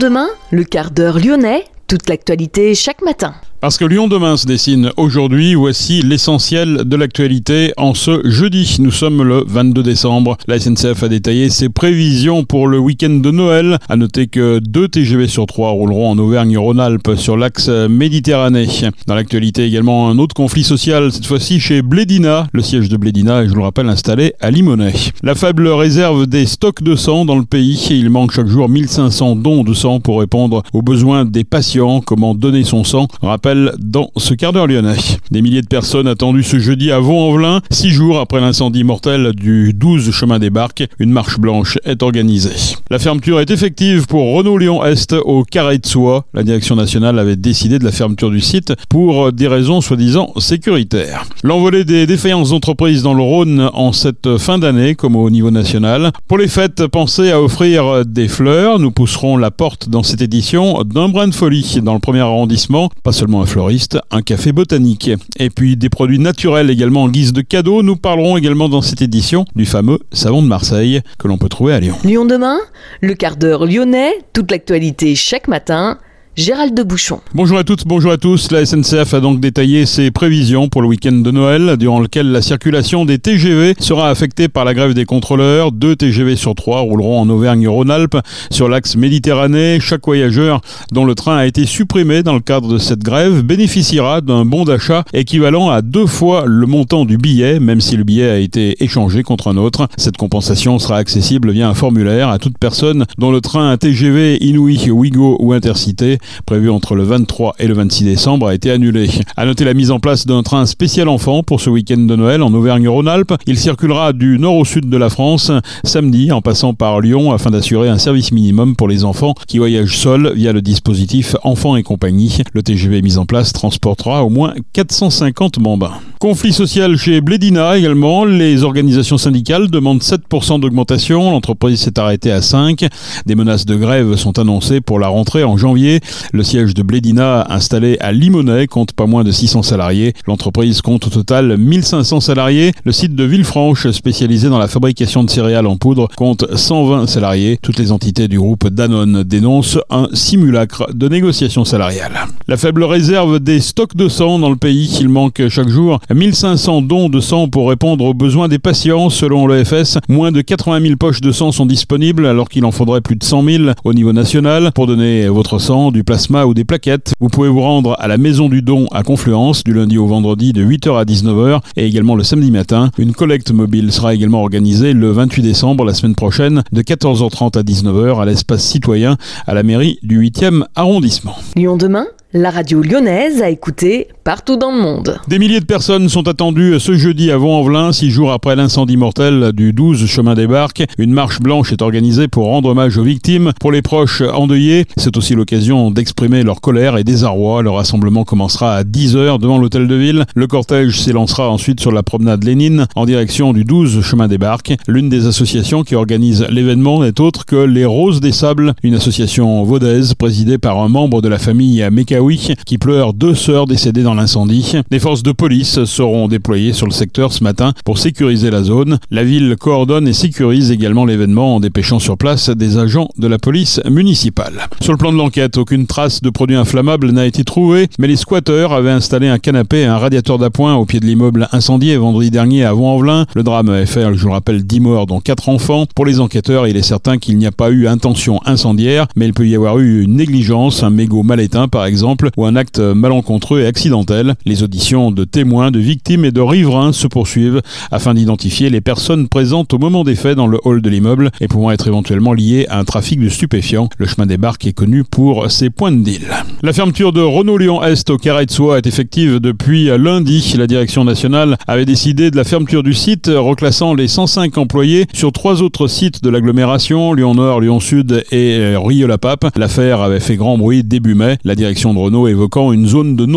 demain, le quart d'heure lyonnais, toute l'actualité chaque matin. Parce que Lyon demain se dessine aujourd'hui, voici l'essentiel de l'actualité en ce jeudi. Nous sommes le 22 décembre. La SNCF a détaillé ses prévisions pour le week-end de Noël. À noter que 2 TGV sur 3 rouleront en Auvergne-Rhône-Alpes sur l'axe Méditerranée. Dans l'actualité également, un autre conflit social, cette fois-ci chez Blédina. Le siège de Blédina est, je vous le rappelle, installé à Limonest. La faible réserve des stocks de sang dans le pays. Il manque chaque jour 1500 dons de sang pour répondre aux besoins des patients. Comment donner son sang ? Rappel dans ce quart d'heure lyonnais. Des milliers de personnes attendues ce jeudi à Vaux-en-Velin. 6 jours après l'incendie mortel du 12 chemin des Barques, une marche blanche est organisée. La fermeture est effective pour Renault-Lyon-Est au Carré de Soie. La direction nationale avait décidé de la fermeture du site pour des raisons soi-disant sécuritaires. L'envolée des défaillances d'entreprises dans le Rhône en cette fin d'année, comme au niveau national. Pour les fêtes, pensez à offrir des fleurs. Nous pousserons la porte dans cette édition d'un brin de folie dans le premier arrondissement. Pas seulement un fleuriste, un café botanique. Et puis des produits naturels également en guise de cadeau. Nous parlerons également dans cette édition du fameux savon de Marseille que l'on peut trouver à Lyon. Lyon demain, le quart d'heure lyonnais, toute l'actualité chaque matin. Gérald de Bouchon. Bonjour à toutes, bonjour à tous. La SNCF a donc détaillé ses prévisions pour le week-end de Noël, durant lequel la circulation des TGV sera affectée par la grève des contrôleurs. 2 TGV sur 3 rouleront en Auvergne-Rhône-Alpes sur l'axe Méditerranée. Chaque voyageur dont le train a été supprimé dans le cadre de cette grève bénéficiera d'un bon d'achat équivalent à 2 fois le montant du billet, même si le billet a été échangé contre un autre. Cette compensation sera accessible via un formulaire à toute personne dont le train TGV Inouï, Ouigo ou Intercité prévu entre le 23 et le 26 décembre a été annulé. À noter la mise en place d'un train spécial enfant pour ce week-end de Noël en Auvergne-Rhône-Alpes. Il circulera du nord au sud de la France samedi en passant par Lyon afin d'assurer un service minimum pour les enfants qui voyagent seuls via le dispositif Enfants et compagnie. Le TGV mis en place transportera au moins 450 bambins. Conflit social chez Blédina également. Les organisations syndicales demandent 7% d'augmentation. L'entreprise s'est arrêtée à 5. Des menaces de grève sont annoncées pour la rentrée en janvier. Le siège de Blédina, installé à Limonest, compte pas moins de 600 salariés. L'entreprise compte au total 1500 salariés. Le site de Villefranche, spécialisé dans la fabrication de céréales en poudre, compte 120 salariés. Toutes les entités du groupe Danone dénoncent un simulacre de négociation salariale. La faible réserve des stocks de sang dans le pays. Il manque chaque jour 1500 dons de sang pour répondre aux besoins des patients. Selon l'EFS, moins de 80 000 poches de sang sont disponibles alors qu'il en faudrait plus de 100 000 au niveau national. Pour donner votre sang, du plasma ou des plaquettes, vous pouvez vous rendre à la Maison du Don à Confluence du lundi au vendredi de 8h à 19h et également le samedi matin. Une collecte mobile sera également organisée le 28 décembre, la semaine prochaine, de 14h30 à 19h à l'espace citoyen à la mairie du 8e arrondissement. Lyon demain, la radio lyonnaise à écouter partout dans le monde. Des milliers de personnes sont attendues ce jeudi à Vaux-en-Velin, 6 jours après l'incendie mortel du 12 chemin des Barques. Une marche blanche est organisée pour rendre hommage aux victimes. Pour les proches endeuillés, c'est aussi l'occasion d'exprimer leur colère et désarroi. Le rassemblement commencera à 10h devant l'hôtel de ville. Le cortège s'élancera ensuite sur la promenade Lénine en direction du 12 chemin des Barques. L'une des associations qui organise l'événement n'est autre que les Roses des Sables, une association vaudaise présidée par un membre de la famille Mekaoui qui pleure 2 sœurs décédées dans l'incendie. Des forces de police seront déployées sur le secteur ce matin pour sécuriser la zone. La ville coordonne et sécurise également l'événement en dépêchant sur place des agents de la police municipale. Sur le plan de l'enquête, aucune trace de produits inflammables n'a été trouvée, mais les squatteurs avaient installé un canapé et un radiateur d'appoint au pied de l'immeuble incendié vendredi dernier à Vaux-en-Velin. Le drame avait fait, je vous rappelle, 10 morts dont 4 enfants. Pour les enquêteurs, il est certain qu'il n'y a pas eu intention incendiaire, mais il peut y avoir eu une négligence, un mégot mal éteint par exemple, ou un acte malencontreux et accidentel. Les auditions de témoins, de victimes et de riverains se poursuivent afin d'identifier les personnes présentes au moment des faits dans le hall de l'immeuble et pouvant être éventuellement liées à un trafic de stupéfiants. Le chemin des Barques est connu pour ses points de deal. La fermeture de Renault-Lyon-Est au Carré de Soie est effective depuis lundi. La direction nationale avait décidé de la fermeture du site, reclassant les 105 employés sur 3 autres sites de l'agglomération, Lyon-Nord, Lyon-Sud et Rieux-la-Pape. L'affaire avait fait grand bruit début mai. La direction de Renault évoquant une zone de non-droit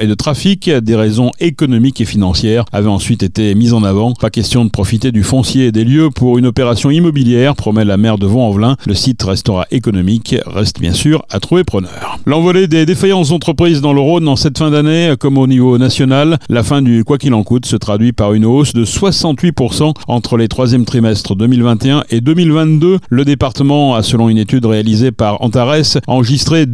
et de trafic. Des raisons économiques et financières avaient ensuite été mises en avant. Pas question de profiter du foncier et des lieux pour une opération immobilière, promet la maire de Vaux-en-Velin. Le site restera économique, reste bien sûr à trouver preneur. L'envolée des défaillances d'entreprises dans le Rhône en cette fin d'année, comme au niveau national, la fin du quoi qu'il en coûte se traduit par une hausse de 68% entre les troisièmes trimestres 2021 et 2022. Le département a, selon une étude réalisée par Antares, enregistré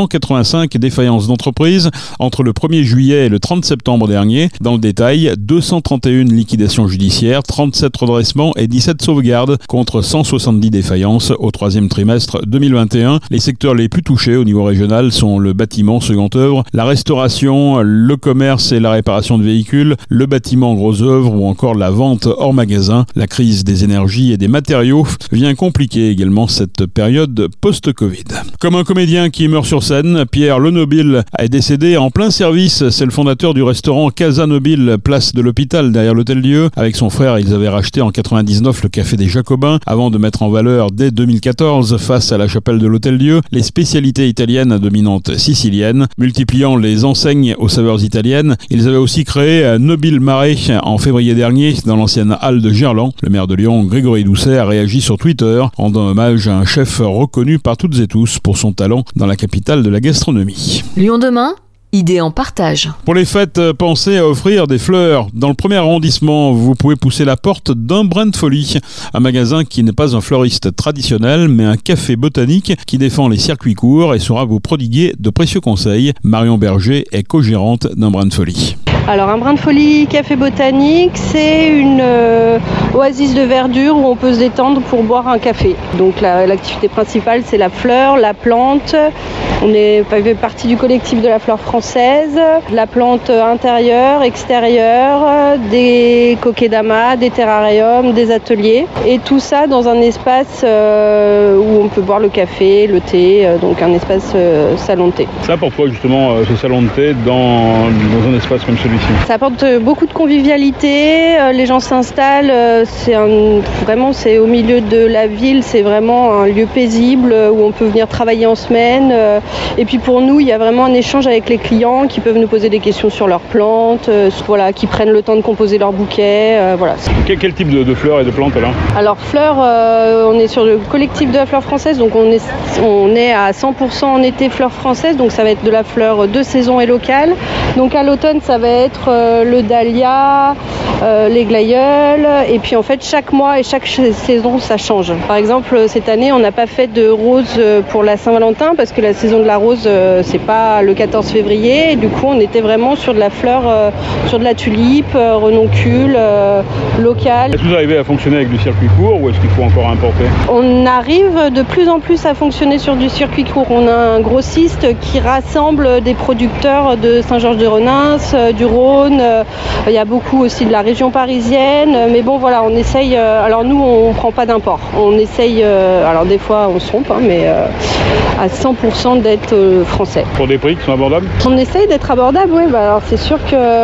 285 défaillances d'entreprises entre le 1er juillet et le 30 septembre dernier. Dans le détail, 231 liquidations judiciaires, 37 redressements et 17 sauvegardes contre 170 défaillances au troisième trimestre 2021. Les secteurs les plus touchés au niveau régional sont le bâtiment second œuvre, la restauration, le commerce et la réparation de véhicules, le bâtiment gros œuvre ou encore la vente hors magasin. La crise des énergies et des matériaux vient compliquer également cette période post-Covid. Comme un comédien qui meurt sur scène, Pierre Lenobile est décédé en plein service. C'est le fondateur du restaurant Casa Nobile, place de l'Hôpital, derrière l'Hôtel-Dieu. Avec son frère, ils avaient racheté en 99 le Café des Jacobins avant de mettre en valeur dès 2014, face à la chapelle de l'Hôtel-Dieu, les spécialités italiennes à dominante sicilienne. Multipliant les enseignes aux saveurs italiennes, ils avaient aussi créé Nobile Marais en février dernier dans l'ancienne halle de Gerland. Le maire de Lyon, Grégory Doucet, a réagi sur Twitter, rendant hommage à un chef reconnu par toutes et tous pour son talent dans la capitale de la gastronomie. Lyon demain, idée en partage. Pour les fêtes, pensez à offrir des fleurs. Dans le premier arrondissement, vous pouvez pousser la porte d'un brin de folie. Un magasin qui n'est pas un fleuriste traditionnel, mais un café botanique qui défend les circuits courts et saura vous prodiguer de précieux conseils. Marion Berger est co-gérante d'un brin de folie. Alors un brin de folie café botanique, c'est une oasis de verdure où on peut se détendre pour boire un café. Donc l'activité principale, c'est la fleur, la plante. On fait partie du collectif de la fleur française, la plante intérieure, extérieure, des kokedama, des terrariums, des ateliers. Et tout ça dans un espace où on peut boire le café, le thé, donc un espace salon de thé. Ça apporte quoi justement ce salon de thé dans un espace comme celui-ci ? Ça apporte beaucoup de convivialité, les gens s'installent, c'est au milieu de la ville, c'est vraiment un lieu paisible où on peut venir travailler en semaine. Et puis pour nous, il y a vraiment un échange avec les clients qui peuvent nous poser des questions sur leurs plantes, qui prennent le temps de composer leur bouquet. Quel type de fleurs et de plantes là ? Alors fleurs, on est sur le collectif de la fleur française, donc on est à 100% en été fleur française, donc ça va être de la fleur de saison et locale. Donc à l'automne, ça va être le dahlia, les glaïeuls, et puis en fait chaque mois et chaque saison ça change. Par exemple cette année on n'a pas fait de rose pour la Saint-Valentin parce que la saison de la rose c'est pas le 14 février et du coup on était vraiment sur de la fleur, sur de la tulipe, renoncule, locale. Est-ce que vous arrivez à fonctionner avec du circuit court ou est-ce qu'il faut encore importer ? On arrive de plus en plus à fonctionner sur du circuit court. On a un grossiste qui rassemble des producteurs de Saint-Georges-de-Renins, du Rhône, il y a beaucoup aussi de la région parisienne, mais bon voilà, on essaye, alors nous on prend pas d'import, on essaye, alors des fois on se trompe, mais à 100% d'être français. Pour des prix qui sont abordables ? On essaye d'être abordable, oui, alors c'est sûr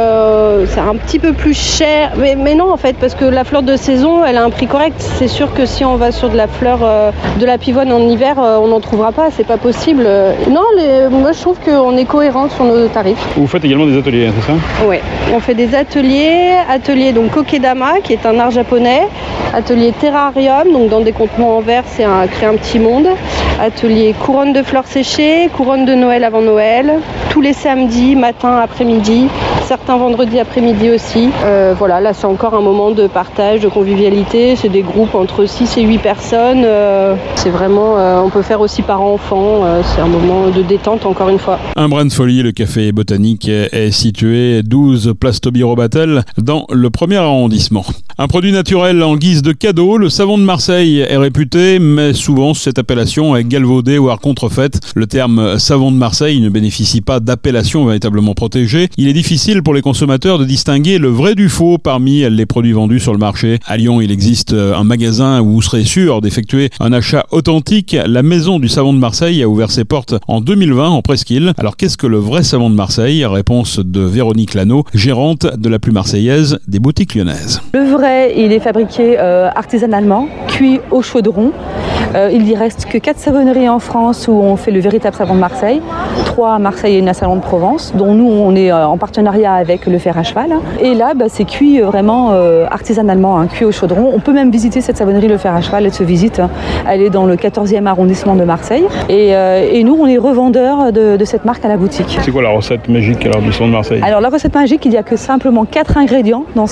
que c'est un petit peu plus cher, mais non en fait, parce que la fleur de saison elle a un prix correct, c'est sûr que si on va sur de la fleur de la pivoine en hiver, on n'en trouvera pas, c'est pas possible. Non, moi je trouve qu'on est cohérent sur nos tarifs. Vous faites également des ateliers, c'est ça ? Oui, on fait des ateliers donc kokedama qui est un art japonais, atelier terrarium, donc dans des contenants en verre, c'est créer un petit monde, atelier couronne de fleurs séchées, couronne de Noël avant Noël, tous les samedis, matin, après-midi, certains vendredis après-midi aussi. Là c'est encore un moment de partage, de convivialité, c'est des groupes entre 6 et 8 personnes, c'est vraiment, on peut faire aussi par enfant, c'est un moment de détente encore une fois. Un brin de folie, le café botanique est situé 12 place Taubira-Batel dans le premier arrondissement. Un produit naturel en guise de cadeau, le savon de Marseille est réputé, mais souvent cette appellation est galvaudée voire contrefaite. Le terme savon de Marseille ne bénéficie pas d'appellation véritablement protégée. Il est difficile pour les consommateurs de distinguer le vrai du faux parmi les produits vendus sur le marché. À Lyon, il existe un magasin où vous serez sûr d'effectuer un achat authentique. La Maison du Savon de Marseille a ouvert ses portes en 2020 en Presqu'île. Alors qu'est-ce que le vrai savon de Marseille ? Réponse de Véronique Lano, gérante de la plus marseillaise des boutiques lyonnaises. Le vrai, il est fabriqué artisanalement, cuit au chaudron. Il y reste que 4 savonneries en France où on fait le véritable savon de Marseille, 3 à Marseille et une à Salon de Provence, dont nous on est en partenariat avec le fer à cheval. Et là c'est cuit vraiment artisanalement, cuit au chaudron. On peut même visiter cette savonnerie le fer à cheval, elle se visite. Elle est dans le 14e arrondissement de Marseille. Et nous on est revendeurs de cette marque à la boutique. C'est quoi la recette magique alors du savon de Marseille? Alors la recette magique, il n'y a que simplement 4 ingrédients dans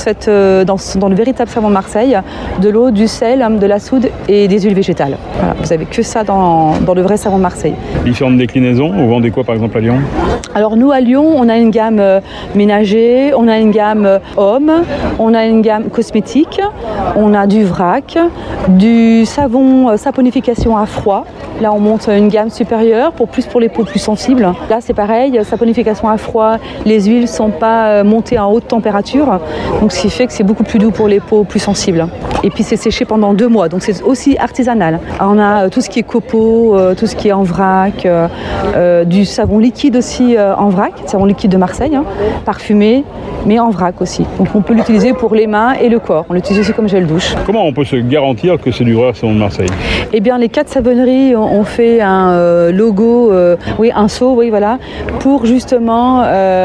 le véritable savon de Marseille: de l'eau, du sel, de la soude et des huiles végétales. Voilà, vous n'avez que ça dans le vrai savon de Marseille. Différentes déclinaisons, vous vendez quoi par exemple à Lyon? Alors nous à Lyon, on a une gamme ménager, on a une gamme homme, on a une gamme cosmétique, on a du vrac, du savon saponification à froid. Là, on monte une gamme supérieure pour les peaux plus sensibles. Là, c'est pareil, saponification à froid. Les huiles ne sont pas montées en haute température, donc ce qui fait que c'est beaucoup plus doux pour les peaux plus sensibles. Et puis, c'est séché pendant 2 mois, donc c'est aussi artisanal. Alors, on a tout ce qui est copeaux, tout ce qui est en vrac, du savon liquide aussi en vrac, savon liquide de Marseille, parfumé, mais en vrac aussi. Donc, on peut l'utiliser pour les mains et le corps. On l'utilise aussi comme gel douche. Comment on peut se garantir que c'est du vrai savon de Marseille? Eh bien, les 4 savonneries ont fait un logo, un sceau, voilà, pour justement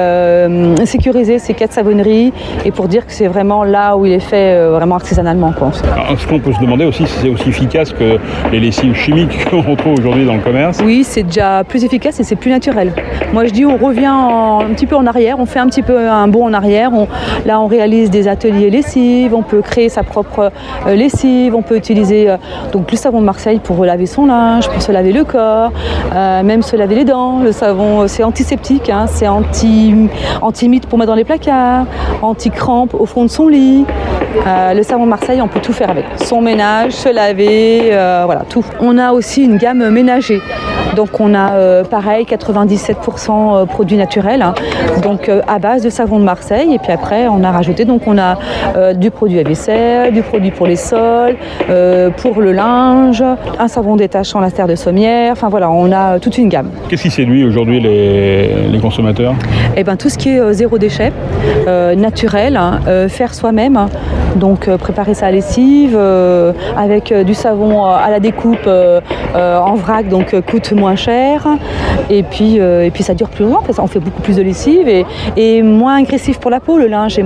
sécuriser ces 4 savonneries et pour dire que c'est vraiment là où il est fait vraiment artisanalement, quoi. Alors, ce qu'on peut se demander aussi, si c'est aussi efficace que les lessives chimiques qu'on retrouve aujourd'hui dans le commerce. Oui, c'est déjà plus efficace et c'est plus naturel. Moi, je dis, on revient un petit peu en arrière, on fait un petit peu un bond en arrière. Là, on réalise des ateliers lessives, on peut créer sa propre lessive, on peut utiliser donc le savon de Marseille pour laver son linge, pour se laver le corps, même se laver les dents. Le savon, c'est antiseptique, c'est anti-mite pour mettre dans les placards, anti-crampe au fond de son lit. Le savon de Marseille, on peut tout faire avec. Son ménage, se laver, voilà, tout. On a aussi une gamme ménager. Donc on a pareil 97% produits naturels, donc à base de savon de Marseille. Et puis après on a rajouté, donc on a du produit à vaisselle, du produit pour les sols, pour le linge, un savon détachant la terre de sommière. Enfin voilà, on a toute une gamme. Qu'est-ce qui séduit aujourd'hui les consommateurs? Eh ben tout ce qui est zéro déchet, naturel, faire soi-même. Donc préparer sa lessive avec du savon à la découpe en vrac, donc coûte moins cher. Et puis ça dure plus longtemps parce qu'on fait beaucoup plus de lessive et moins agressif pour la peau. Le linge est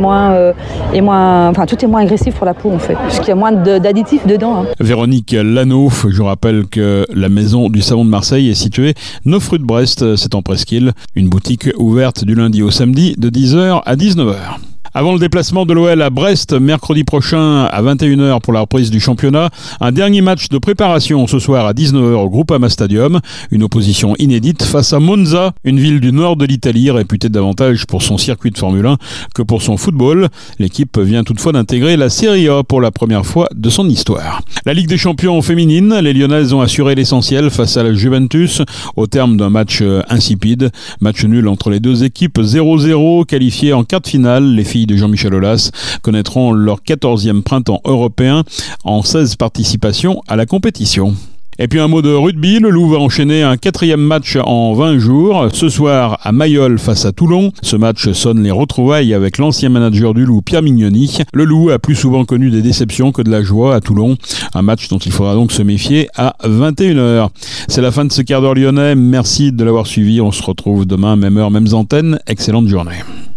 tout est moins agressif pour la peau en fait, puisqu'il y a moins d'additifs dedans. Véronique Lano, je rappelle que la maison du savon de Marseille est située 9 rue de Brest, c'est en Presqu'île. Une boutique ouverte du lundi au samedi de 10h à 19h. Avant le déplacement de l'OL à Brest, mercredi prochain à 21h pour la reprise du championnat, un dernier match de préparation ce soir à 19h au Groupama Stadium. Une opposition inédite face à Monza, une ville du nord de l'Italie réputée davantage pour son circuit de Formule 1 que pour son football. L'équipe vient toutefois d'intégrer la Serie A pour la première fois de son histoire. La Ligue des Champions féminine, les Lyonnaises ont assuré l'essentiel face à la Juventus au terme d'un match insipide. Match nul entre les deux équipes, 0-0, qualifiées en quart de finale. Les filles de Jean-Michel Aulas connaîtront leur 14e printemps européen en 16 participations à la compétition. Et puis un mot de rugby, le Loup va enchaîner un 4e match en 20 jours. Ce soir à Mayol face à Toulon. Ce match sonne les retrouvailles avec l'ancien manager du Loup, Pierre Mignoni. Le Loup a plus souvent connu des déceptions que de la joie à Toulon. Un match dont il faudra donc se méfier à 21h. C'est la fin de ce quart d'heure lyonnais. Merci de l'avoir suivi. On se retrouve demain, même heure, mêmes antennes. Excellente journée.